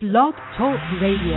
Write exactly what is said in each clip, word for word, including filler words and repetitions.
Blog Talk Radio.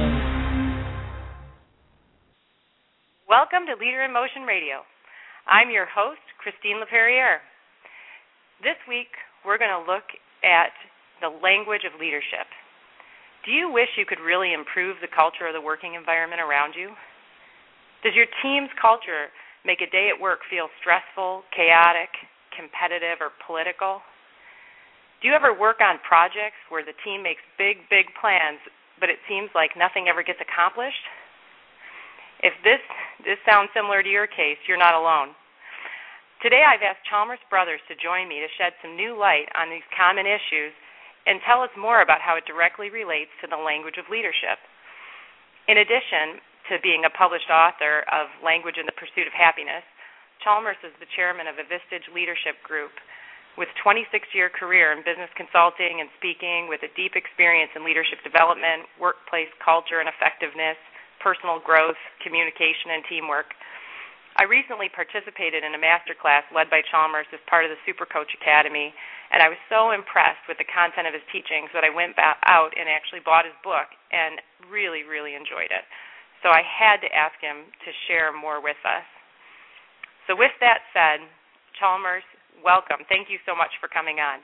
Welcome to Leader in Motion Radio. I'm your host, Christine LaPerriere. This week, we're going to look at the language of leadership. Do you wish you could really improve the culture of the working environment around you? Does your team's culture make a day at work feel stressful, chaotic, competitive, or political? Do you ever work on projects where the team makes big, big plans, but it seems like nothing ever gets accomplished? If this, this sounds similar to your case, you're not alone. Today I've asked Chalmers Brothers to join me to shed some new light on these common issues and tell us more about how it directly relates to the language of leadership. In addition to being a published author of Language in the Pursuit of Happiness, Chalmers is the chairman of a Vistage Leadership Group with a twenty-six year career in business consulting and speaking, with a deep experience in leadership development, workplace culture and effectiveness, personal growth, communication, and teamwork. I recently participated in a masterclass led by Chalmers as part of the Super Coach Academy, and I was so impressed with the content of his teachings that I went back out and actually bought his book and really, really enjoyed it. So I had to ask him to share more with us. So with that said, Chalmers, welcome. Thank you so much for coming on.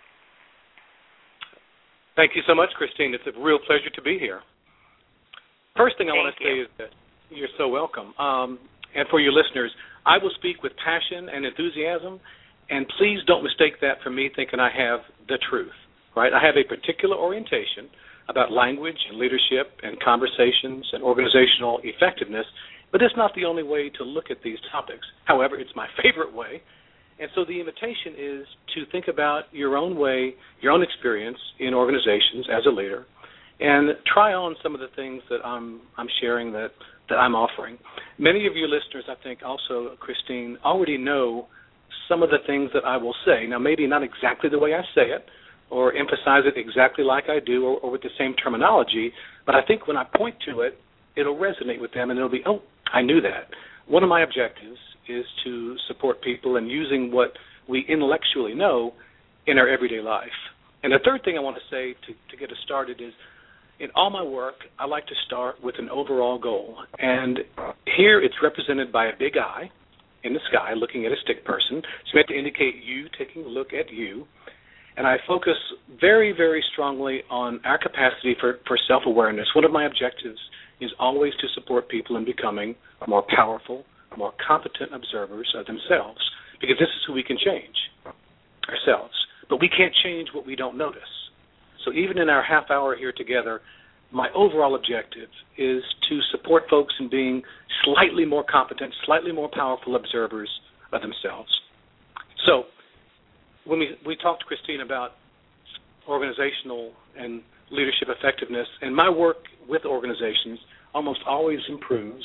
Thank you so much, Christine. It's a real pleasure to be here. First thing I Thank want to you. say is that you're so welcome. Um, and for your listeners, I will speak with passion and enthusiasm, and please don't mistake that for me thinking I have the truth, right? I have a particular orientation about language and leadership and conversations and organizational effectiveness, but it's not the only way to look at these topics. However, it's my favorite way. And so the invitation is to think about your own way, your own experience in organizations as a leader, and try on some of the things that I'm I'm sharing, that, that I'm offering. Many of your listeners, I think also, Christine, already know some of the things that I will say. Now, maybe not exactly the way I say it or emphasize it exactly like I do or, or with the same terminology, but I think when I point to it, it'll resonate with them and it'll be, oh, I knew that. One of my objectives is to support people in using what we intellectually know in our everyday life. And the third thing I want to say to, to get us started is, in all my work, I like to start with an overall goal. And here it's represented by a big eye in the sky looking at a stick person. It's meant to indicate you taking a look at you. And I focus very, very strongly on our capacity for, for self-awareness. One of my objectives is always to support people in becoming more powerful, more competent observers of themselves, because this is who we can change, ourselves. But we can't change what we don't notice. So even in our half hour here together, my overall objective is to support folks in being slightly more competent, slightly more powerful observers of themselves. So when we, we talked, Christine, about organizational and leadership effectiveness, and my work with organizations almost always improves,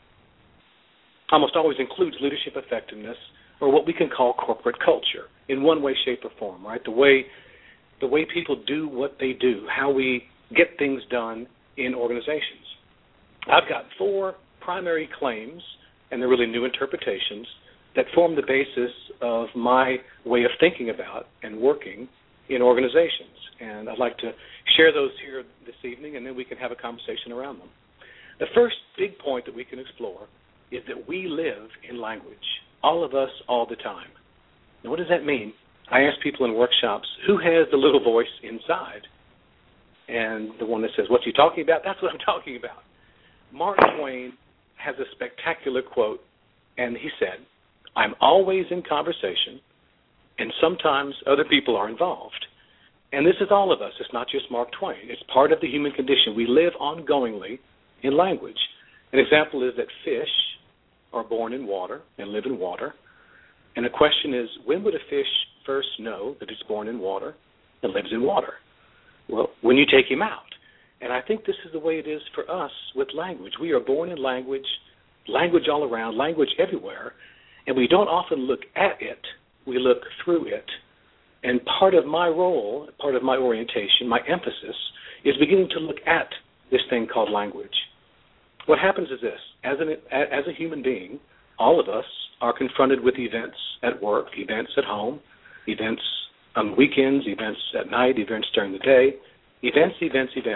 almost always includes leadership effectiveness, or what we can call corporate culture, in one way, shape, or form, right? The way the way people do what they do, how we get things done in organizations. I've got four primary claims, and they're really new interpretations, that form the basis of my way of thinking about and working in organizations. And I'd like to share those here this evening, and then we can have a conversation around them. The first big point that we can explore is that we live in language, all of us, all the time. Now, what does that mean? I ask people in workshops, who has the little voice inside? And the one that says, what you talking about? That's what I'm talking about. Mark Twain has a spectacular quote, and he said, I'm always in conversation, and sometimes other people are involved. And this is all of us. It's not just Mark Twain. It's part of the human condition. We live ongoingly in language. An example is that fish are born in water and live in water. And the question is, when would a fish first know that it's born in water and lives in water? Well, when you take him out. And I think this is the way it is for us with language. We are born in language, language all around, language everywhere, and we don't often look at it. We look through it. And part of my role, part of my orientation, my emphasis, is beginning to look at this thing called language. What happens is this. As, an, as a human being, all of us are confronted with events at work, events at home, events on weekends, events at night, events during the day, events, events, events.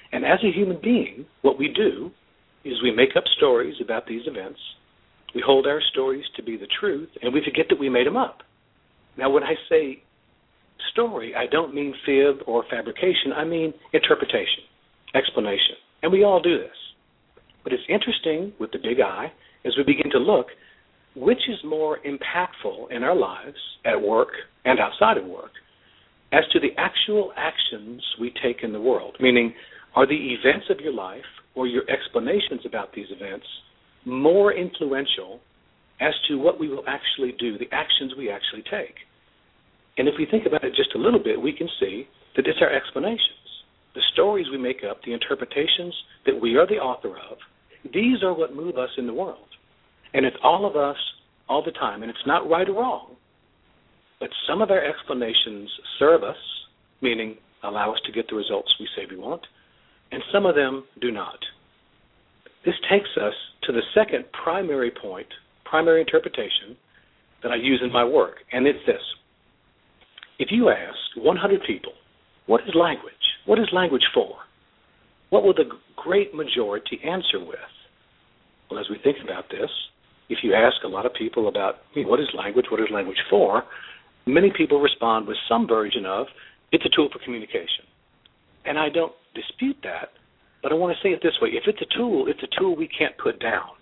And as a human being, what we do is we make up stories about these events. We hold our stories to be the truth, and we forget that we made them up. Now, when I say story, I don't mean fib or fabrication. I mean interpretation, explanation. And we all do this. But it's interesting with the big I as we begin to look, which is more impactful in our lives at work and outside of work as to the actual actions we take in the world, meaning are the events of your life or your explanations about these events more influential as to what we will actually do, the actions we actually take. And if we think about it just a little bit, we can see that it's our explanations, the stories we make up, the interpretations that we are the author of. These are what move us in the world. And it's all of us all the time. And it's not right or wrong, but some of our explanations serve us, meaning allow us to get the results we say we want, and some of them do not. This takes us to the second primary point, primary interpretation that I use in my work, and it's this. If you ask one hundred people, what is language? What is language for? What will the great majority answer with? Well, as we think about this, if you ask a lot of people about what is language, what is language for, many people respond with some version of, it's a tool for communication. And I don't dispute that, but I want to say it this way. If it's a tool, it's a tool we can't put down.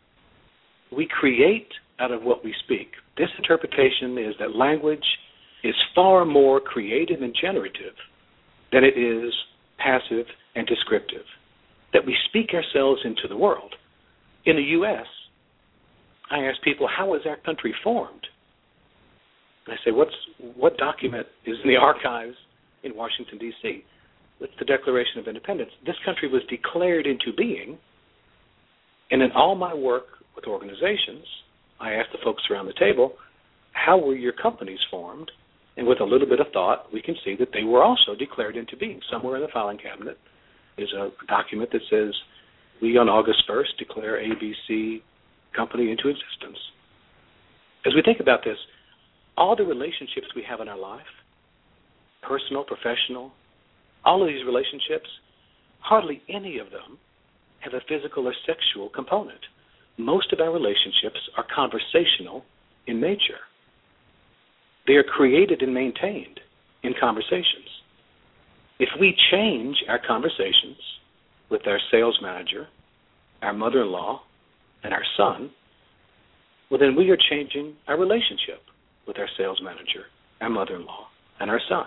We create out of what we speak. This interpretation is that language is far more creative and generative than it is passive and descriptive, that we speak ourselves into the world. In the U S, I ask people, how was our country formed? And I say, what's what document is in the archives in Washington, D C? It's the Declaration of Independence. This country was declared into being, and in all my work with organizations, I ask the folks around the table, how were your companies formed? And with a little bit of thought, we can see that they were also declared into being. Somewhere in the filing cabinet is a document that says, we on August first declare A B C company into existence. As we think about this, all the relationships we have in our life, personal, professional, all of these relationships, hardly any of them have a physical or sexual component. Most of our relationships are conversational in nature. They are created and maintained in conversations. If we change our conversations with our sales manager, our mother-in-law, and our son, well, then we are changing our relationship with our sales manager, our mother-in-law, and our son.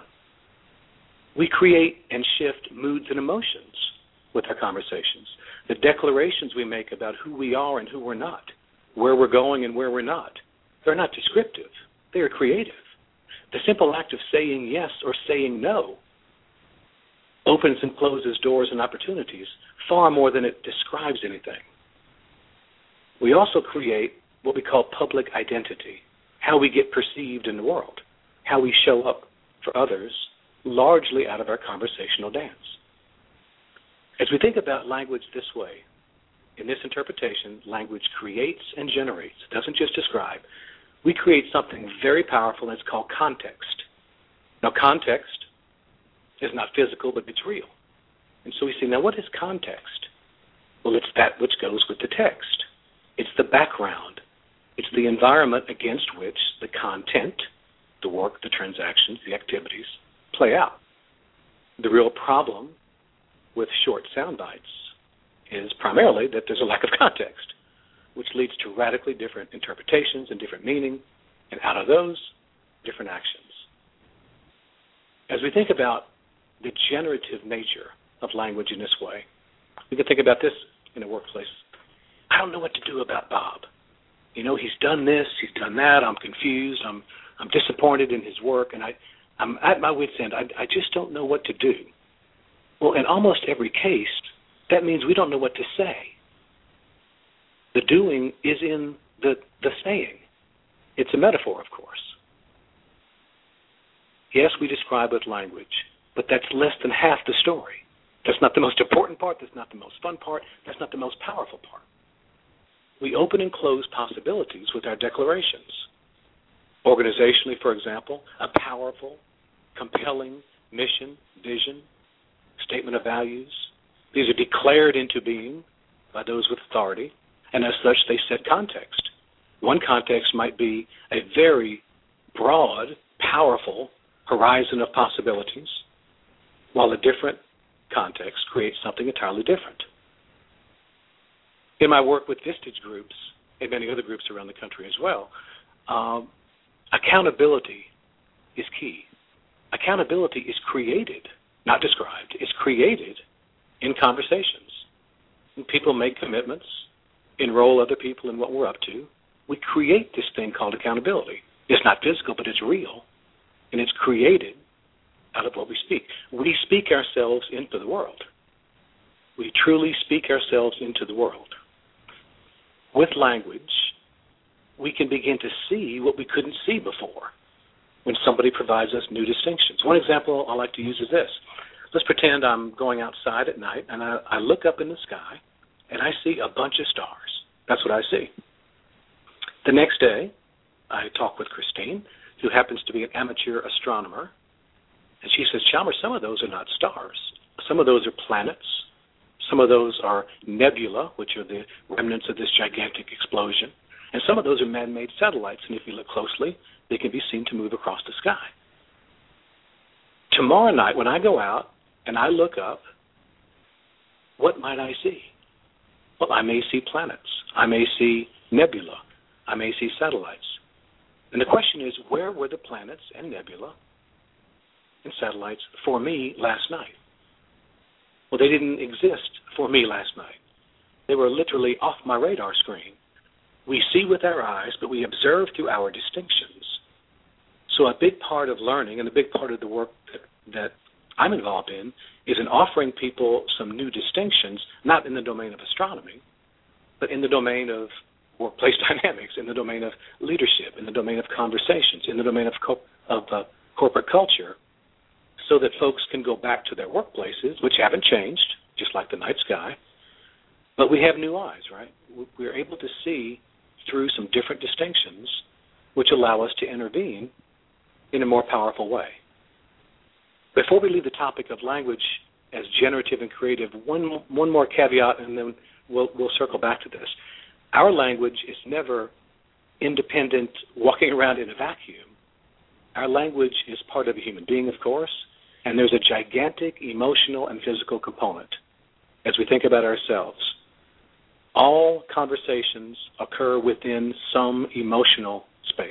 We create and shift moods and emotions with our conversations. The declarations we make about who we are and who we're not, where we're going and where we're not, they're not descriptive. They are creative. The simple act of saying yes or saying no opens and closes doors and opportunities far more than it describes anything. We also create what we call public identity, how we get perceived in the world, how we show up for others, largely out of our conversational dance. As we think about language this way, in this interpretation, language creates and generates, it doesn't just describe. We create something very powerful, and it's called context. Now, context is not physical, but it's real. And so we say, now what is context? Well, it's that which goes with the text. It's the background. It's the environment against which the content, the work, the transactions, the activities play out. The real problem with short sound bites is primarily that there's a lack of context, which leads to radically different interpretations and different meaning, and out of those, different actions. As we think about the generative nature of language in this way, we can think about this in a workplace. I don't know what to do about Bob. You know, he's done this, he's done that, I'm confused, I'm I'm disappointed in his work, and I, I'm at my wit's end. I, I just don't know what to do. Well, in almost every case, that means we don't know what to say. The doing is in the, the saying. It's a metaphor, of course. Yes, we describe with language, but that's less than half the story. That's not the most important part, that's not the most fun part, that's not the most powerful part. We open and close possibilities with our declarations. Organizationally, for example, a powerful, compelling mission, vision, statement of values, These are declared into being by those with authority, and as such, they set context. One context might be a very broad, powerful horizon of possibilities, while a different context creates something entirely different. In my work with Vistage groups and many other groups around the country as well, um, accountability is key. Accountability is created, not described, is created in conversations. When people make commitments, enroll other people in what we're up to, we create this thing called accountability. It's not physical, but it's real, and it's created out of what we speak. We speak ourselves into the world. We truly speak ourselves into the world. With language, we can begin to see what we couldn't see before when somebody provides us new distinctions. One example I like to use is this. Let's pretend I'm going outside at night, and I, I look up in the sky, and I see a bunch of stars. That's what I see. The next day, I talk with Christine, who happens to be an amateur astronomer, and she says, Chalmers, some of those are not stars. Some of those are planets. Some of those are nebula, which are the remnants of this gigantic explosion. And some of those are man-made satellites, and if you look closely, they can be seen to move across the sky. Tomorrow night, when I go out and I look up, what might I see? Well, I may see planets. I may see nebula. I may see satellites. And the question is, where were the planets and nebula and satellites for me last night? Well, they didn't exist for me last night. They were literally off my radar screen. We see with our eyes, but we observe through our distinctions. So a big part of learning and a big part of the work that, that I'm involved in is in offering people some new distinctions, not in the domain of astronomy, but in the domain of workplace dynamics, in the domain of leadership, in the domain of conversations, in the domain of, co- of uh, corporate culture, so that folks can go back to their workplaces, which haven't changed, just like the night sky, but we have new eyes, right? We're able to see through some different distinctions, which allow us to intervene in a more powerful way. Before we leave the topic of language as generative and creative, one one more caveat, and then we'll we'll circle back to this. Our language is never independent, walking around in a vacuum. Our language is part of a human being, of course, and there's a gigantic emotional and physical component as we think about ourselves. All conversations occur within some emotional space.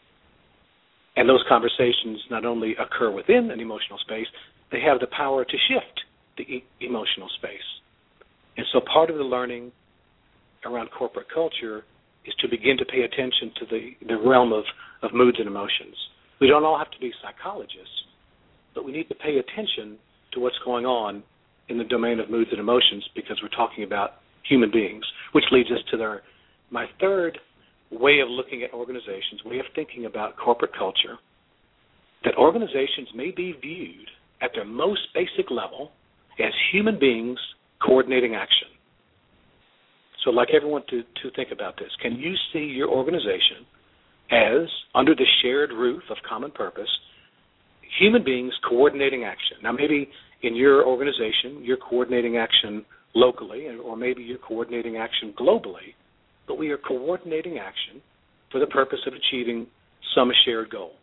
And those conversations not only occur within an emotional space, they have the power to shift the e- emotional space. And so part of the learning around corporate culture is to begin to pay attention to the, the realm of, of moods and emotions. We don't all have to be psychologists, but we need to pay attention to what's going on in the domain of moods and emotions because we're talking about human beings, which leads us to their, my third way of looking at organizations, way of thinking about corporate culture, that organizations may be viewed at their most basic level as human beings coordinating action. So I'd like everyone to, to think about this. Can you see your organization as, under the shared roof of common purpose, human beings coordinating action? Now, maybe in your organization, you're coordinating action locally, or maybe you're coordinating action globally, but we are coordinating action for the purpose of achieving some shared goal.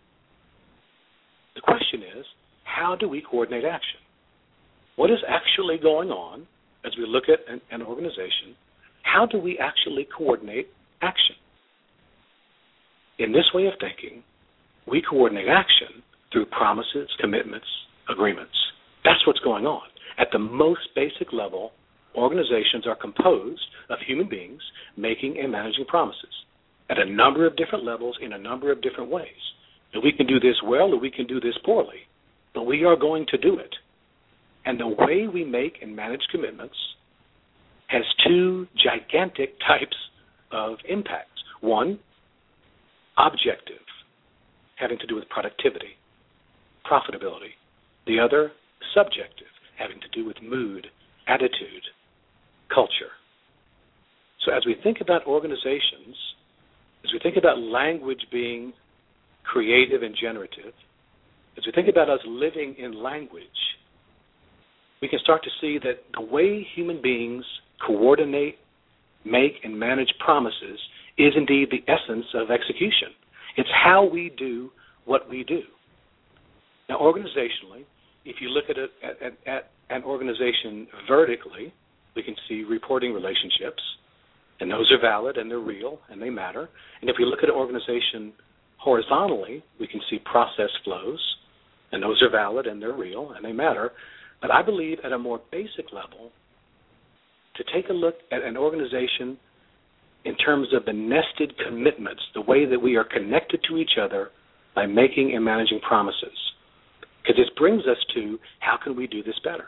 The question is, how do we coordinate action? What is actually going on as we look at an, an organization? How do we actually coordinate action? In this way of thinking, we coordinate action through promises, commitments, agreements. That's what's going on. At the most basic level, organizations are composed of human beings making and managing promises at a number of different levels in a number of different ways. And we can do this well or we can do this poorly, but we are going to do it. And the way we make and manage commitments has two gigantic types of impacts. One, objective, having to do with productivity, profitability. The other, subjective, having to do with mood, attitude, culture. So as we think about organizations, as we think about language being creative and generative, as we think about us living in language, we can start to see that the way human beings coordinate, make, and manage promises is indeed the essence of execution. It's how we do what we do. Now, organizationally, if you look at, it, at, at an organization vertically, we can see reporting relationships, and those are valid and they're real and they matter. And if we look at an organization horizontally, we can see process flows, and those are valid and they're real and they matter. But I believe at a more basic level, to take a look at an organization in terms of the nested commitments, the way that we are connected to each other by making and managing promises. Because this brings us to how can we do this better?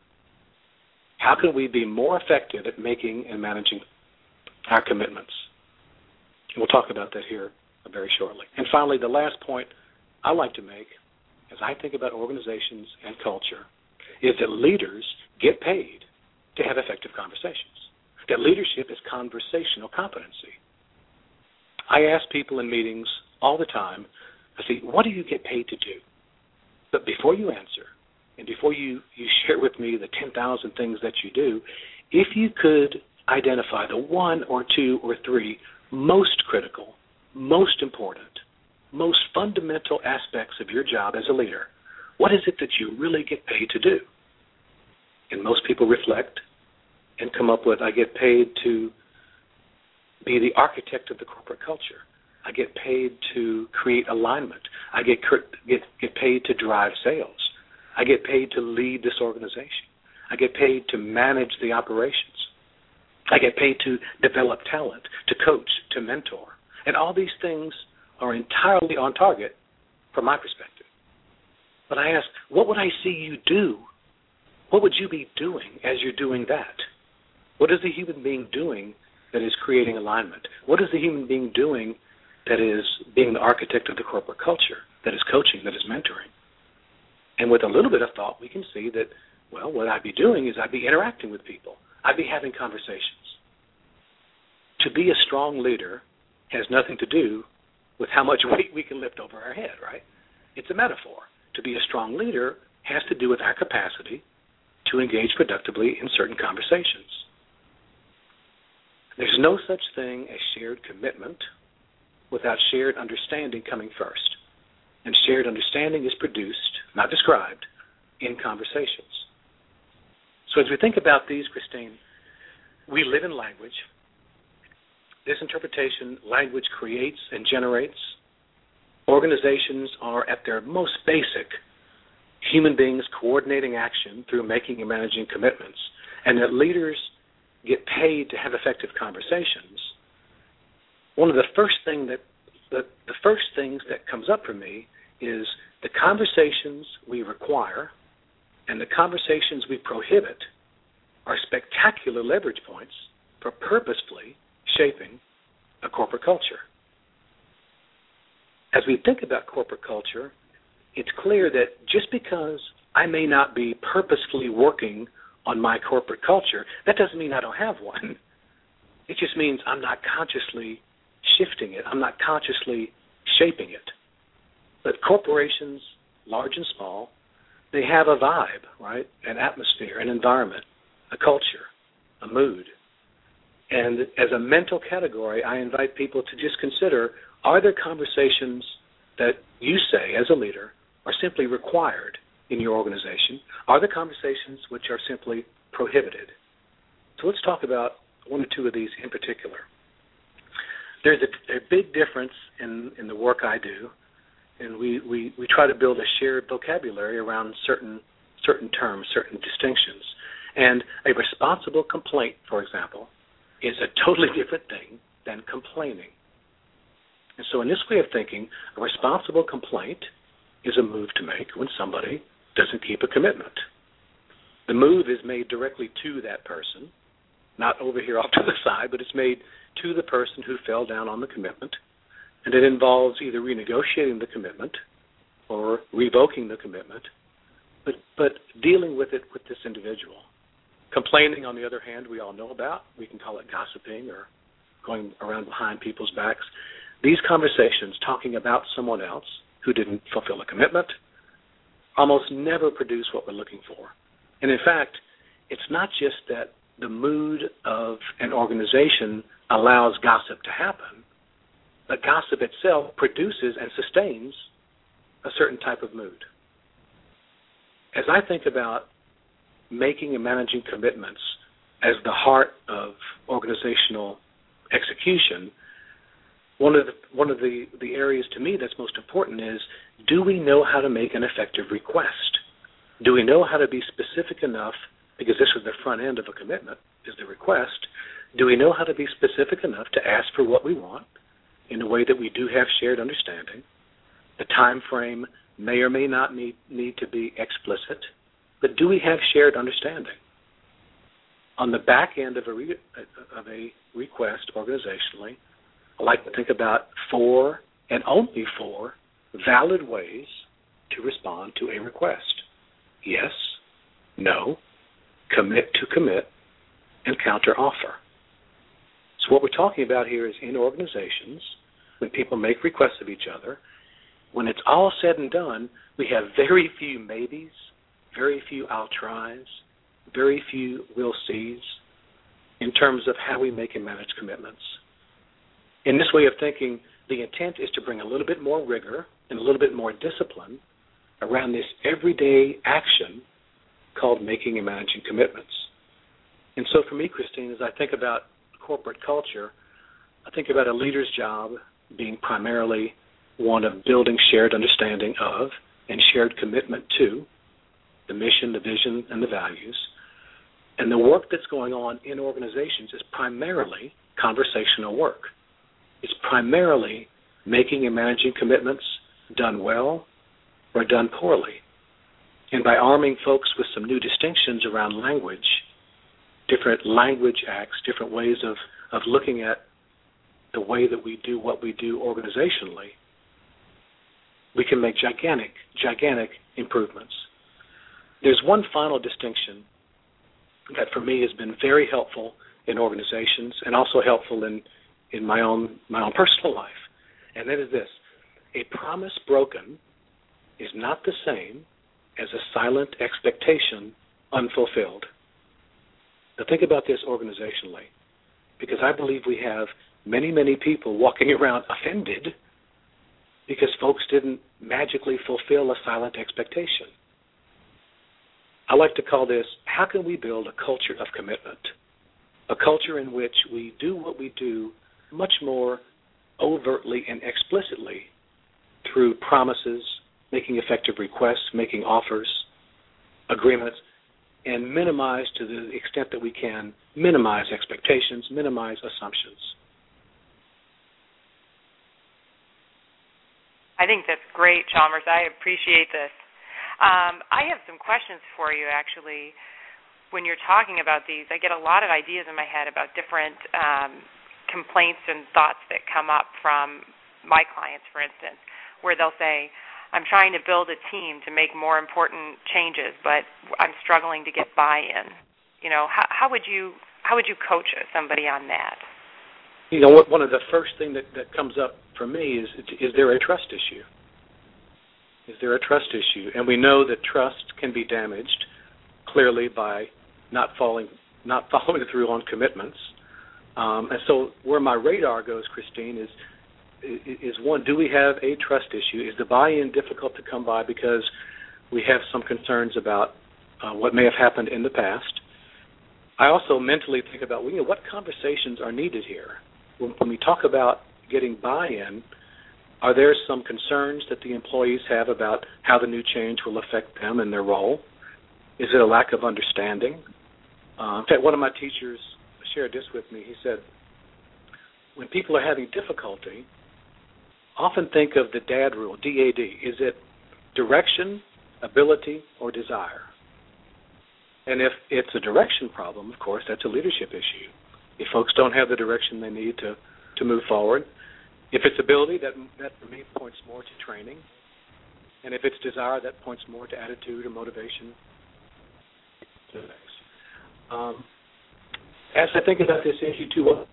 How can we be more effective at making and managing our commitments? And we'll talk about that here very shortly. And finally, the last point I like to make as I think about organizations and culture is that leaders get paid to have effective conversations, that leadership is conversational competency. I ask people in meetings all the time, I say, what do you get paid to do? But before you answer, and before you, you share with me the ten thousand things that you do, if you could identify the one or two or three most critical, most important, most fundamental aspects of your job as a leader, what is it that you really get paid to do? And most people reflect and come up with, I get paid to be the architect of the corporate culture. I get paid to create alignment. I get get get paid to drive sales. I get paid to lead this organization. I get paid to manage the operations. I get paid to develop talent, to coach, to mentor. And all these things are entirely on target from my perspective. But I ask, what would I see you do? What would you be doing as you're doing that? What is the human being doing that is creating alignment? What is the human being doing that is being the architect of the corporate culture, that is coaching, that is mentoring? And with a little bit of thought, we can see that, well, what I'd be doing is I'd be interacting with people. I'd be having conversations. To be a strong leader has nothing to do with how much weight we can lift over our head, right? It's a metaphor. To be a strong leader has to do with our capacity to engage productively in certain conversations. There's no such thing as shared commitment without shared understanding coming first. And shared understanding is produced, not described, in conversations. So as we think about these, Christine, we live in language. This interpretation, language creates and generates. Organizations are, at their most basic, human beings coordinating action through making and managing commitments, and that leaders get paid to have effective conversations. One of the first thing that the, the first things that comes up for me is the conversations we require and the conversations we prohibit are spectacular leverage points for purposefully shaping a corporate culture. As we think about corporate culture, it's clear that just because I may not be purposefully working on my corporate culture, that doesn't mean I don't have one. It just means I'm not consciously shifting it. I'm not consciously shaping it. But corporations, large and small, they have a vibe, right? An atmosphere, an environment, a culture, a mood. And as a mental category, I invite people to just consider, are there conversations that you say as a leader are simply required in your organization? Are there conversations which are simply prohibited? So let's talk about one or two of these in particular. There's a, a big difference in, in the work I do, and we, we, we try to build a shared vocabulary around certain certain terms, certain distinctions. And a responsible complaint, for example, is a totally different thing than complaining. And so in this way of thinking, a responsible complaint is a move to make when somebody doesn't keep a commitment. The move is made directly to that person, not over here off to the side, but it's made to the person who fell down on the commitment, and it involves either renegotiating the commitment or revoking the commitment, but, but dealing with it with this individual. Complaining, on the other hand, we all know about. We can call it gossiping or going around behind people's backs. These conversations, talking about someone else who didn't fulfill a commitment, almost never produce what we're looking for. And in fact, it's not just that the mood of an organization allows gossip to happen, but gossip itself produces and sustains a certain type of mood. As I think about making and managing commitments as the heart of organizational execution, one of the one of the, the areas to me that's most important is, do we know how to make an effective request? Do we know how to be specific enough, because this is the front end of a commitment, is the request, do we know how to be specific enough to ask for what we want in a way that we do have shared understanding? The time frame may or may not need, need to be explicit, but do we have shared understanding? On the back end of a, re, of a request organizationally, I like to think about four and only four valid ways to respond to a request. Yes, no, commit to commit, and counter offer. So what we're talking about here is in organizations, when people make requests of each other, when it's all said and done, we have very few maybes, very few I'll tries, very few we'll sees in terms of how we make and manage commitments. In this way of thinking, the intent is to bring a little bit more rigor and a little bit more discipline around this everyday action called making and managing commitments. And so for me, Christine, as I think about corporate culture, I think about a leader's job being primarily one of building shared understanding of and shared commitment to the mission, the vision, and the values. And the work that's going on in organizations is primarily conversational work. It's primarily making and managing commitments done well or done poorly. And by arming folks with some new distinctions around language, different language acts, different ways of, of looking at the way that we do what we do organizationally, we can make gigantic, gigantic improvements. There's one final distinction that for me has been very helpful in organizations and also helpful in, in my own my own personal life, and that is this. A promise broken is not the same as a silent expectation unfulfilled. Now think about this organizationally, because I believe we have many, many people walking around offended because folks didn't magically fulfill a silent expectation. I like to call this, how can we build a culture of commitment, a culture in which we do what we do much more overtly and explicitly through promises, making effective requests, making offers, agreements, and minimize to the extent that we can, minimize expectations, minimize assumptions. I think that's great, Chalmers. I appreciate this. Um, I have some questions for you, actually. When you're talking about these, I get a lot of ideas in my head about different um, complaints and thoughts that come up from my clients, for instance, where they'll say, I'm trying to build a team to make more important changes, but I'm struggling to get buy-in. You know, how, how would you how would you coach somebody on that? You know, one of the first things that, that comes up for me is, is there a trust issue? Is there a trust issue? And we know that trust can be damaged clearly by not following not following through on commitments. Um, and so where my radar goes, Christine, is is one, do we have a trust issue? Is the buy-in difficult to come by because we have some concerns about uh, what may have happened in the past? I also mentally think about, well, you know, what conversations are needed here? When, when we talk about getting buy-in, are there some concerns that the employees have about how the new change will affect them and their role? Is it a lack of understanding? Uh, in fact, one of my teachers shared this with me. He said, when people are having difficulty, often think of the DAD rule, D A D. Is it direction, ability, or desire? And if it's a direction problem, of course, that's a leadership issue. If folks don't have the direction they need to, to move forward, if it's ability, that, that for me points more to training. And if it's desire, that points more to attitude or motivation. Um, as I think about this issue, too, what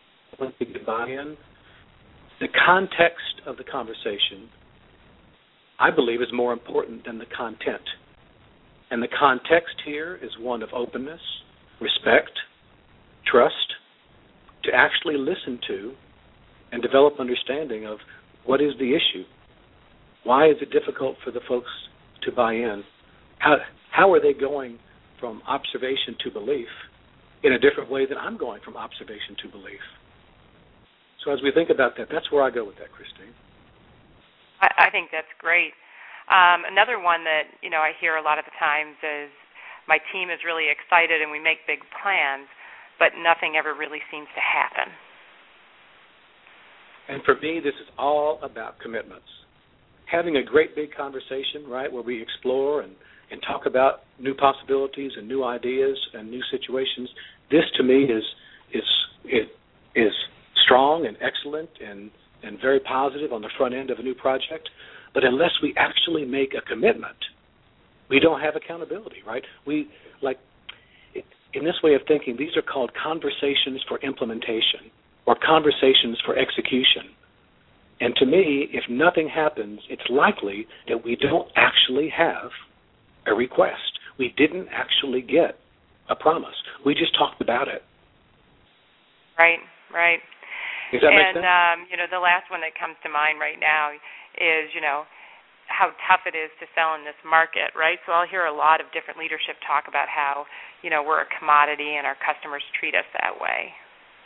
to get buy-in, the context of the conversation I believe, is more important than the content. And the context here is one of openness, respect, trust, to actually listen to and develop understanding of what is the issue. Why is it difficult for the folks to buy in? How, how are they going from observation to belief in a different way than I'm going from observation to belief? So as we think about that, that's where I go with that, Christine. I, I think that's great. Um, another one that, you know, I hear a lot of the times is my team is really excited and we make big plans, but nothing ever really seems to happen. And for me, this is all about commitments. Having a great big conversation, right, where we explore and, and talk about new possibilities and new ideas and new situations, this to me is is is, is strong and excellent and, and very positive on the front end of a new project. But unless we actually make a commitment, we don't have accountability, right? We, like, in this way of thinking, these are called conversations for implementation or conversations for execution. And to me, if nothing happens, it's likely that we don't actually have a request. We didn't actually get a promise. We just talked about it. Right, right. Does that and, make sense? um, you know, the last one that comes to mind right now is, you know, how tough it is to sell in this market, right? So I'll hear a lot of different leadership talk about how, you know, we're a commodity and our customers treat us that way.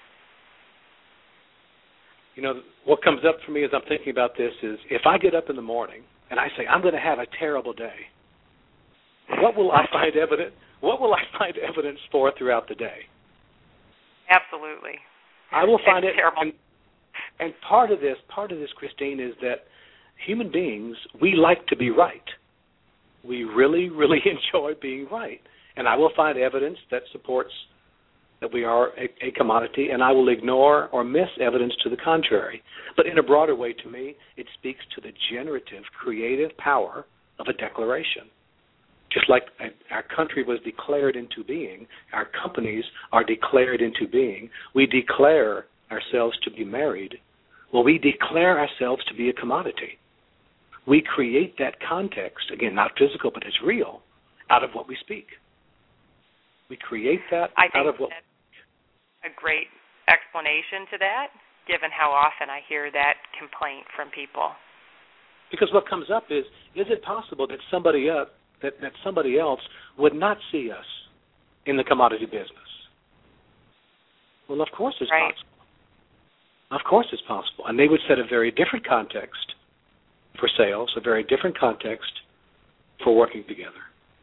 You know, what comes up for me as I'm thinking about this is if I get up in the morning and I say, I'm going to have a terrible day, what will I find evidence? What will I find evidence for throughout the day? Absolutely. I will find it's it. Terrible. And, and part of this, part of this, Christine, is that human beings, we like to be right. We really, really enjoy being right. And I will find evidence that supports that we are a, a commodity, and I will ignore or miss evidence to the contrary. But in a broader way, to me, it speaks to the generative, creative power of a declaration. Just like our country was declared into being, our companies are declared into being. We declare ourselves to be married. Well, we declare ourselves to be a commodity. We create that context, again, not physical, but it's real, out of what we speak. We create that I think out of what... that's a great explanation to that, given how often I hear that complaint from people. Because what comes up is, is it possible that somebody else, that, that somebody else would not see us in the commodity business? Well, of course it's right. possible. Of course it's possible. And they would set a very different context for sales, a very different context for working together.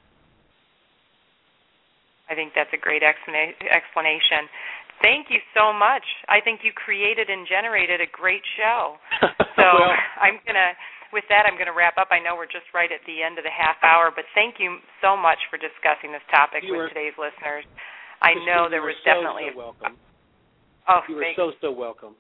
I think that's a great explanation. Thank you so much. I think you created and generated a great show. So well, I'm going to, with that, I'm going to wrap up. I know we're just right at the end of the half hour, but thank you so much for discussing this topic with were, today's listeners. I know there was so, definitely... so welcome. Oh, you were thank so, so welcome.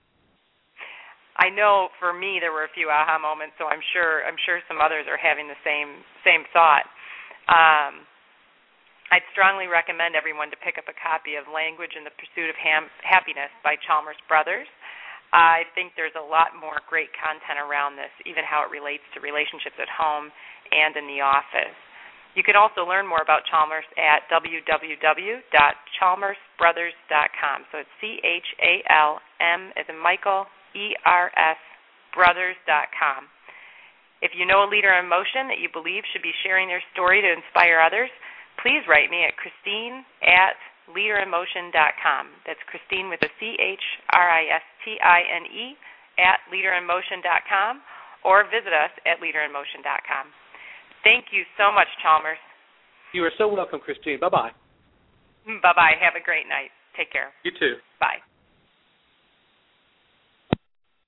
I know for me there were a few aha moments, so I'm sure I'm sure some others are having the same same thought. Um, I'd strongly recommend everyone to pick up a copy of Language in the Pursuit of Ham- Happiness by Chalmers Brothers. I think there's a lot more great content around this, even how it relates to relationships at home and in the office. You can also learn more about Chalmers at w w w dot chalmers brothers dot com. So it's C H A L M as in Michael, E R S, brothers dot com. If you know a leader in motion that you believe should be sharing their story to inspire others, please write me at Christine at leader in motion dot com. That's Christine with a C H R I S T I N E at leader in motion dot com, or visit us at leader in motion dot com. Thank you so much, Chalmers. You are so welcome, Christine. Bye-bye. Bye-bye. Have a great night. Take care. You too. Bye.